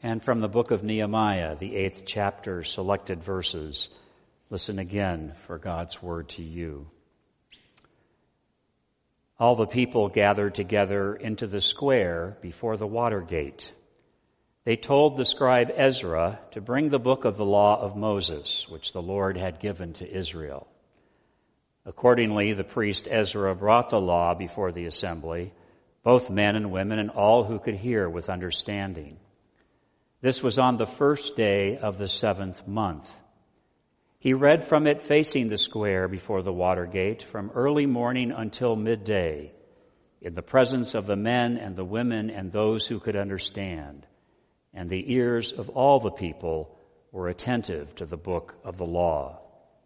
And from the book of Nehemiah, the 8th chapter, selected verses. Listen again for God's word to you. All the people gathered together into the square before the water gate. They told the scribe Ezra to bring the book of the law of Moses, which the Lord had given to Israel. Accordingly, the priest Ezra brought the law before the assembly, both men and women and all who could hear with understanding. This was on the first day of the 7th month. He read from it facing the square before the water gate from early morning until midday, in the presence of the men and the women and those who could understand. And the ears of all the people were attentive to the book of the law.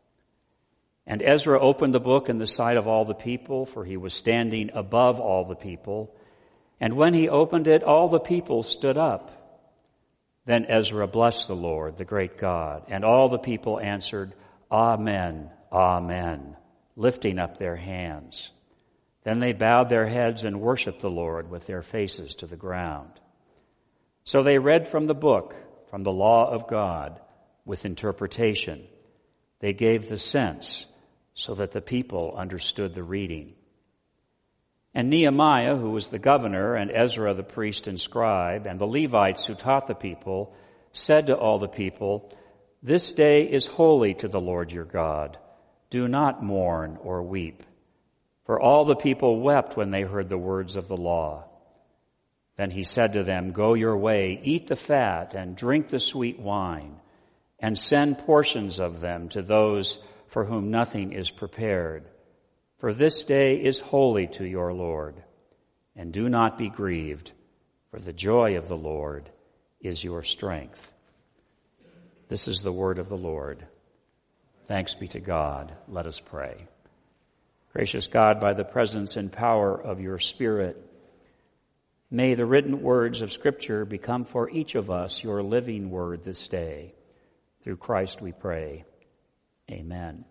And Ezra opened the book in the sight of all the people, for he was standing above all the people. And when he opened it, all the people stood up. Then Ezra blessed the Lord, the great God, and all the people answered, Amen, Amen, lifting up their hands. Then they bowed their heads and worshiped the Lord with their faces to the ground. So they read from the book, from the law of God, with interpretation. They gave the sense so that the people understood the reading. And Nehemiah, who was the governor, and Ezra the priest and scribe, and the Levites who taught the people, said to all the people, This day is holy to the Lord your God. Do not mourn or weep. For all the people wept when they heard the words of the law. Then he said to them, Go your way, eat the fat, and drink the sweet wine, and send portions of them to those for whom nothing is prepared. For this day is holy to your Lord. And do not be grieved, for the joy of the Lord is your strength. This is the word of the Lord. Thanks be to God. Let us pray. Gracious God, by the presence and power of your Spirit, may the written words of Scripture become for each of us your living word this day. Through Christ we pray. Amen.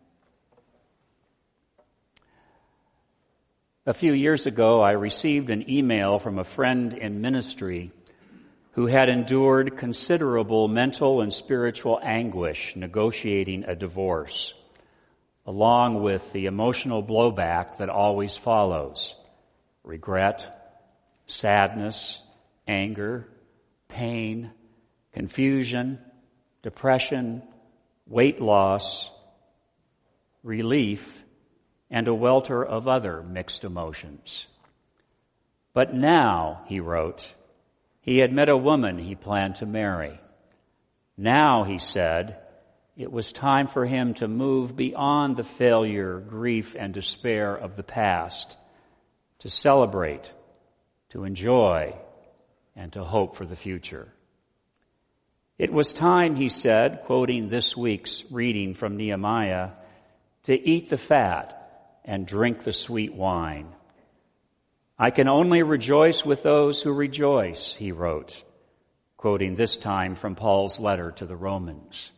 A few years ago, I received an email from a friend in ministry who had endured considerable mental and spiritual anguish negotiating a divorce, along with the emotional blowback that always follows: regret, sadness, anger, pain, confusion, depression, weight loss, relief, and a welter of other mixed emotions. But now, he wrote, he had met a woman he planned to marry. Now, he said, it was time for him to move beyond the failure, grief, and despair of the past, to celebrate, to enjoy, and to hope for the future. It was time, he said, quoting this week's reading from Nehemiah, to eat the fat and drink the sweet wine. I can only rejoice with those who rejoice, he wrote, quoting this time from Paul's letter to the Romans.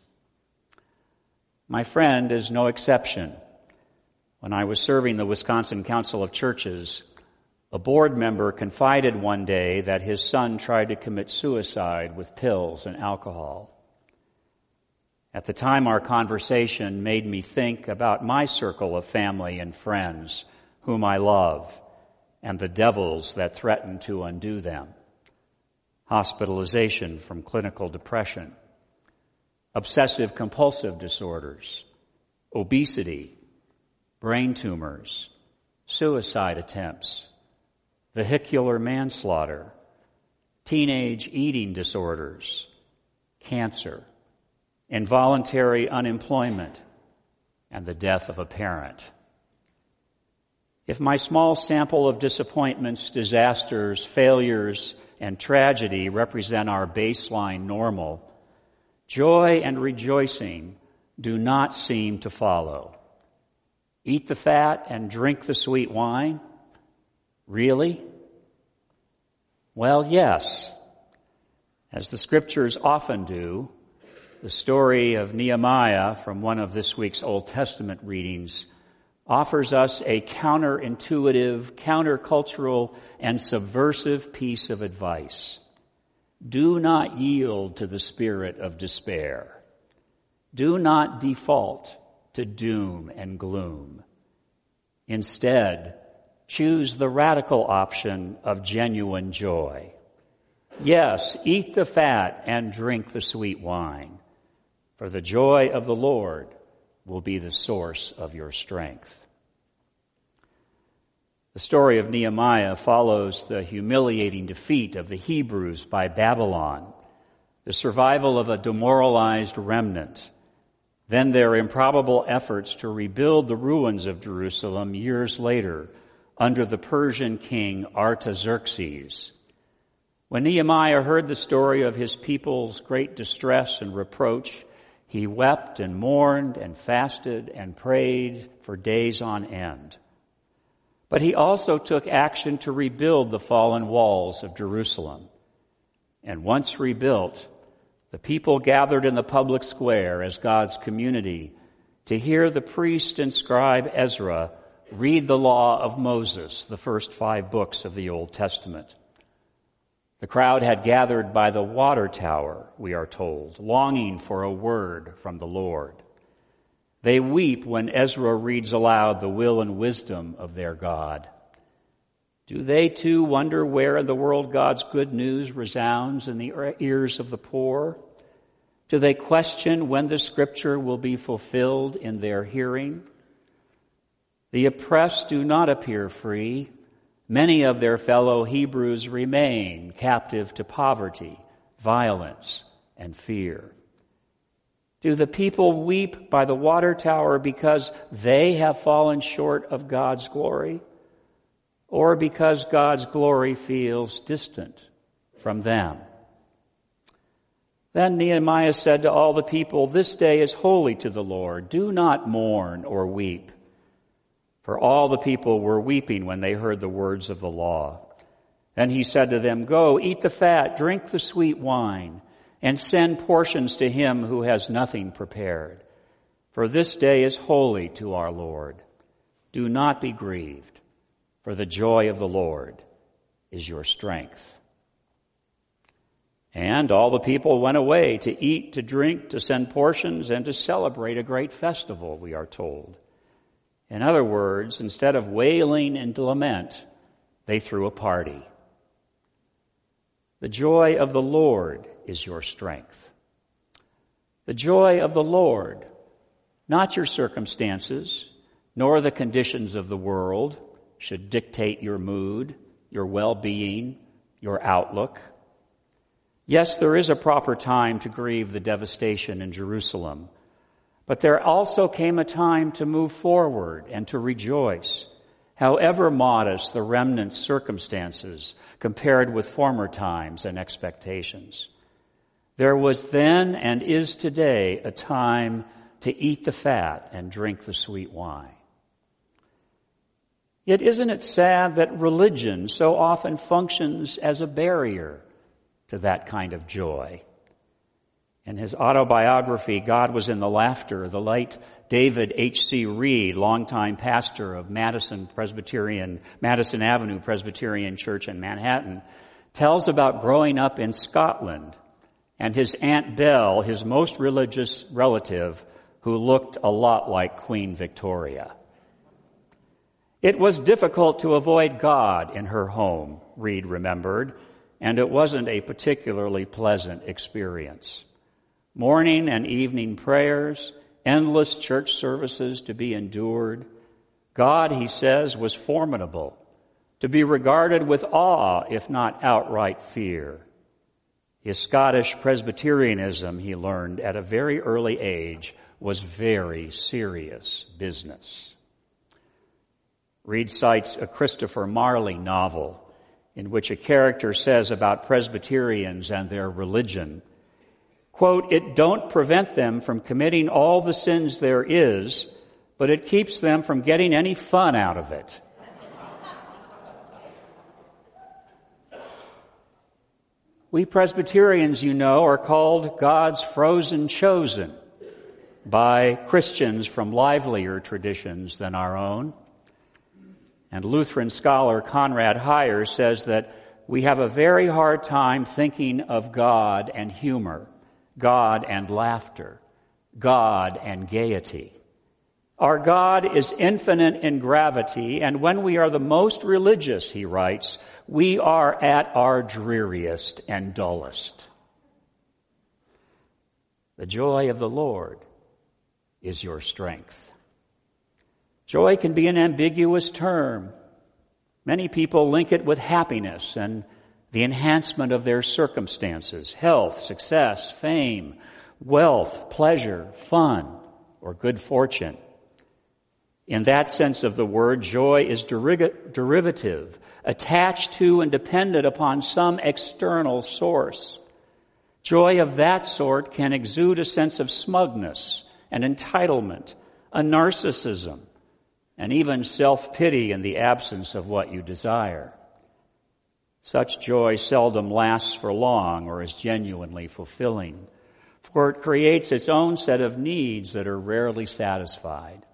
My friend is no exception. When I was serving the Wisconsin Council of Churches, a board member confided one day that his son tried to commit suicide with pills and alcohol. At the time, our conversation made me think about my circle of family and friends whom I love and the devils that threaten to undo them. Hospitalization from clinical depression, obsessive-compulsive disorders, obesity, brain tumors, suicide attempts, vehicular manslaughter, teenage eating disorders, cancer, involuntary unemployment, and the death of a parent. If my small sample of disappointments, disasters, failures, and tragedy represent our baseline normal, joy and rejoicing do not seem to follow. Eat the fat and drink the sweet wine? Really? Well, yes. As the Scriptures often do, the story of Nehemiah from one of this week's Old Testament readings offers us a counterintuitive, countercultural, and subversive piece of advice. Do not yield to the spirit of despair. Do not default to doom and gloom. Instead, choose the radical option of genuine joy. Yes, eat the fat and drink the sweet wine, for the joy of the Lord will be the source of your strength. The story of Nehemiah follows the humiliating defeat of the Hebrews by Babylon, the survival of a demoralized remnant, then their improbable efforts to rebuild the ruins of Jerusalem years later under the Persian king Artaxerxes. When Nehemiah heard the story of his people's great distress and reproach, he wept and mourned and fasted and prayed for days on end. But he also took action to rebuild the fallen walls of Jerusalem. And once rebuilt, the people gathered in the public square as God's community to hear the priest and scribe Ezra read the law of Moses, the first 5 books of the Old Testament. The crowd had gathered by the water tower, we are told, longing for a word from the Lord. They weep when Ezra reads aloud the will and wisdom of their God. Do they too wonder where in the world God's good news resounds in the ears of the poor? Do they question when the scripture will be fulfilled in their hearing? The oppressed do not appear free. Many of their fellow Hebrews remain captive to poverty, violence, and fear. Do the people weep by the water tower because they have fallen short of God's glory, or because God's glory feels distant from them? Then Nehemiah said to all the people, "This day is holy to the Lord. Do not mourn or weep." For all the people were weeping when they heard the words of the law. Then he said to them, "Go, eat the fat, drink the sweet wine, and send portions to him who has nothing prepared. For this day is holy to our Lord. Do not be grieved, for the joy of the Lord is your strength." And all the people went away to eat, to drink, to send portions, and to celebrate a great festival, we are told. In other words, instead of wailing and lament, they threw a party. The joy of the Lord is your strength. The joy of the Lord, not your circumstances, nor the conditions of the world, should dictate your mood, your well-being, your outlook. Yes, there is a proper time to grieve the devastation in Jerusalem, but there also came a time to move forward and to rejoice, however modest the remnant's circumstances compared with former times and expectations. There was then and is today a time to eat the fat and drink the sweet wine. Yet isn't it sad that religion so often functions as a barrier to that kind of joy? In his autobiography, God Was in the Laughter, the late David H.C. Reed, longtime pastor of Madison Avenue Presbyterian Church in Manhattan, tells about growing up in Scotland and his Aunt Belle, his most religious relative, who looked a lot like Queen Victoria. It was difficult to avoid God in her home, Reed remembered, and it wasn't a particularly pleasant experience. Morning and evening prayers, endless church services to be endured. God, he says, was formidable, to be regarded with awe, if not outright fear. His Scottish Presbyterianism, he learned at a very early age, was very serious business. Reed cites a Christopher Marley novel in which a character says about Presbyterians and their religion, quote, "It don't prevent them from committing all the sins there is, but it keeps them from getting any fun out of it." We Presbyterians, you know, are called God's frozen chosen by Christians from livelier traditions than our own. And Lutheran scholar Conrad Heyer says that we have a very hard time thinking of God and humor, God and laughter, God and gaiety. Our God is infinite in gravity, and when we are the most religious, he writes, we are at our dreariest and dullest. The joy of the Lord is your strength. Joy can be an ambiguous term. Many people link it with happiness and the enhancement of their circumstances, health, success, fame, wealth, pleasure, fun, or good fortune. In that sense of the word, joy is derivative, attached to and dependent upon some external source. Joy of that sort can exude a sense of smugness, an entitlement, a narcissism, and even self-pity in the absence of what you desire. Such joy seldom lasts for long or is genuinely fulfilling, for it creates its own set of needs that are rarely satisfied.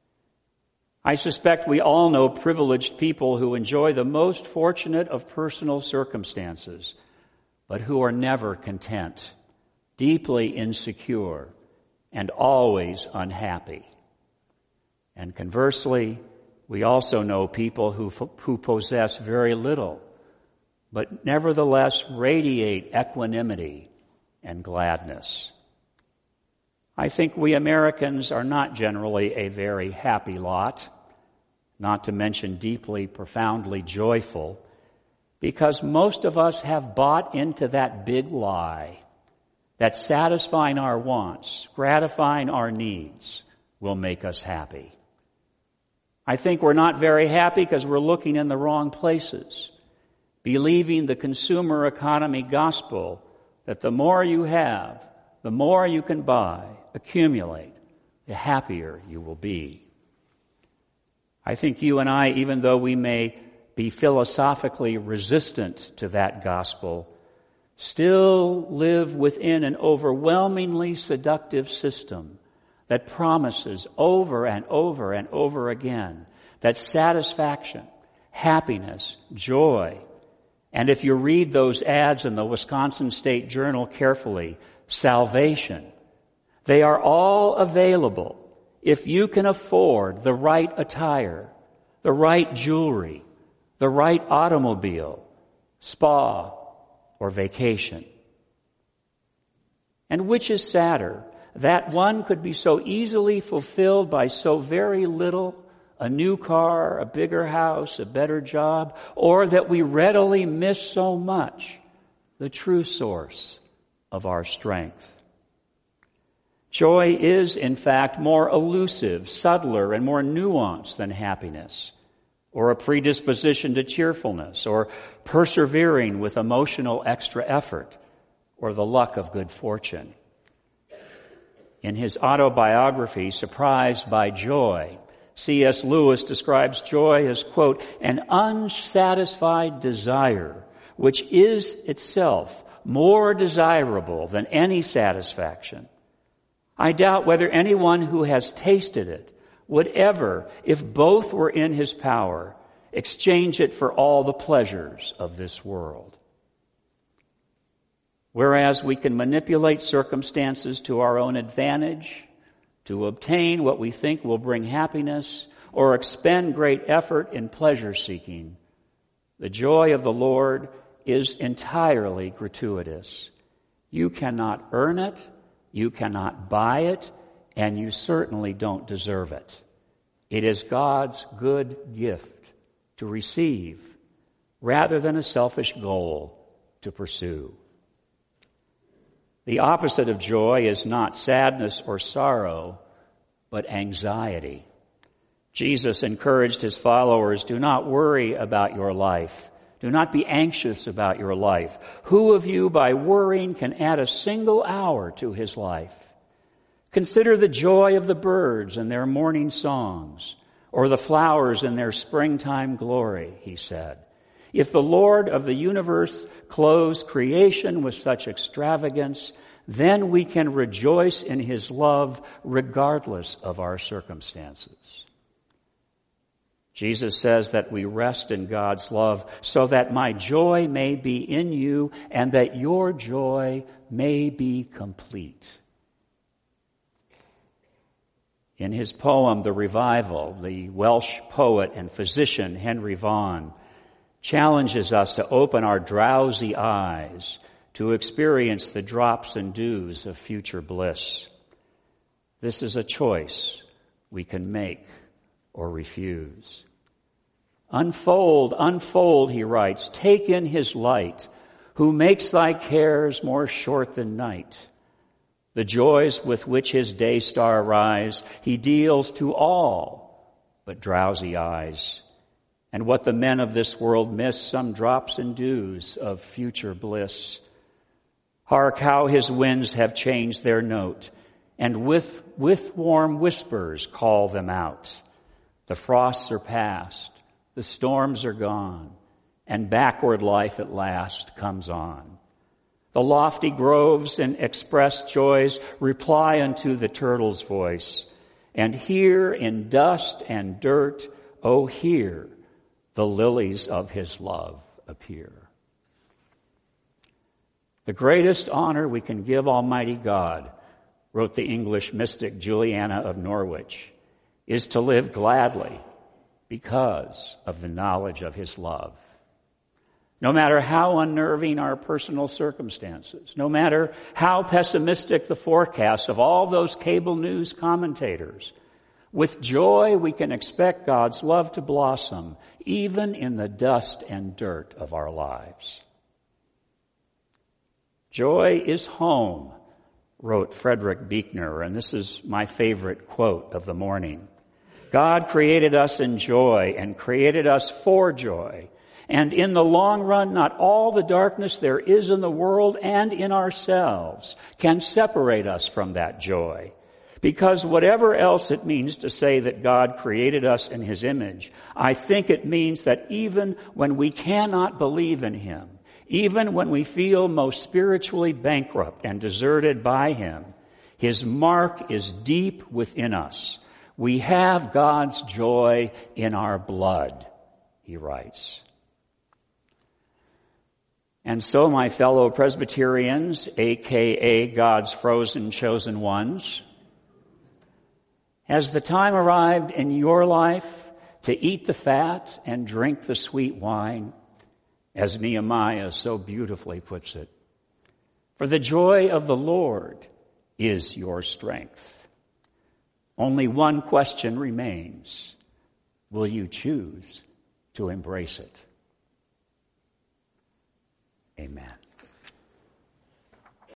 I suspect we all know privileged people who enjoy the most fortunate of personal circumstances, but who are never content, deeply insecure, and always unhappy. And conversely, we also know people who possess very little, but nevertheless radiate equanimity and gladness. I think we Americans are not generally a very happy lot, not to mention deeply, profoundly joyful, because most of us have bought into that big lie that satisfying our wants, gratifying our needs, will make us happy. I think we're not very happy because we're looking in the wrong places, believing the consumer economy gospel that the more you have, the more you can buy, accumulate, the happier you will be. I think you and I, even though we may be philosophically resistant to that gospel, still live within an overwhelmingly seductive system that promises over and over and over again that satisfaction, happiness, joy, and if you read those ads in the Wisconsin State Journal carefully, salvation, they are all available if you can afford the right attire, the right jewelry, the right automobile, spa, or vacation. And which is sadder, that one could be so easily fulfilled by so very little, a new car, a bigger house, a better job, or that we readily miss so much, the true source of our strength. Joy is, in fact, more elusive, subtler, and more nuanced than happiness, or a predisposition to cheerfulness, or persevering with emotional extra effort, or the luck of good fortune. In his autobiography, Surprised by Joy, C.S. Lewis describes joy as, quote, an unsatisfied desire, which is itself more desirable than any satisfaction. I doubt whether anyone who has tasted it would ever, if both were in his power, exchange it for all the pleasures of this world. Whereas we can manipulate circumstances to our own advantage, to obtain what we think will bring happiness, or expend great effort in pleasure-seeking, the joy of the Lord is entirely gratuitous. You cannot earn it, you cannot buy it, and you certainly don't deserve it. It is God's good gift to receive, rather than a selfish goal to pursue. The opposite of joy is not sadness or sorrow, but anxiety. Jesus encouraged his followers, do not worry about your life. Do not be anxious about your life. Who of you by worrying can add a single hour to his life? Consider the joy of the birds and their morning songs, or the flowers in their springtime glory, he said. If the Lord of the universe clothes creation with such extravagance, then we can rejoice in his love regardless of our circumstances. Jesus says that we rest in God's love so that my joy may be in you and that your joy may be complete. In his poem, The Revival, the Welsh poet and physician Henry Vaughan challenges us to open our drowsy eyes to experience the drops and dews of future bliss. This is a choice we can make or refuse. Unfold, unfold, he writes, take in his light, who makes thy cares more short than night. The joys with which his day star rise, he deals to all but drowsy eyes. And what the men of this world miss, some drops and dews of future bliss. Hark how his winds have changed their note, and with warm whispers call them out. The frosts are past, the storms are gone, and backward life at last comes on. The lofty groves and expressed joys reply unto the turtle's voice. And here in dust and dirt, oh here, the lilies of his love appear. The greatest honor we can give Almighty God, wrote the English mystic Juliana of Norwich, is to live gladly because of the knowledge of his love. No matter how unnerving our personal circumstances, no matter how pessimistic the forecasts of all those cable news commentators, with joy we can expect God's love to blossom even in the dust and dirt of our lives. Joy is home, wrote Frederick Buechner, and this is my favorite quote of the morning. God created us in joy and created us for joy. And in the long run, not all the darkness there is in the world and in ourselves can separate us from that joy. Because whatever else it means to say that God created us in his image, I think it means that even when we cannot believe in him, even when we feel most spiritually bankrupt and deserted by him, his mark is deep within us. We have God's joy in our blood, he writes. And so, my fellow Presbyterians, aka God's frozen chosen ones, has the time arrived in your life to eat the fat and drink the sweet wine, as Nehemiah so beautifully puts it? For the joy of the Lord is your strength. Only one question remains. Will you choose to embrace it? Amen.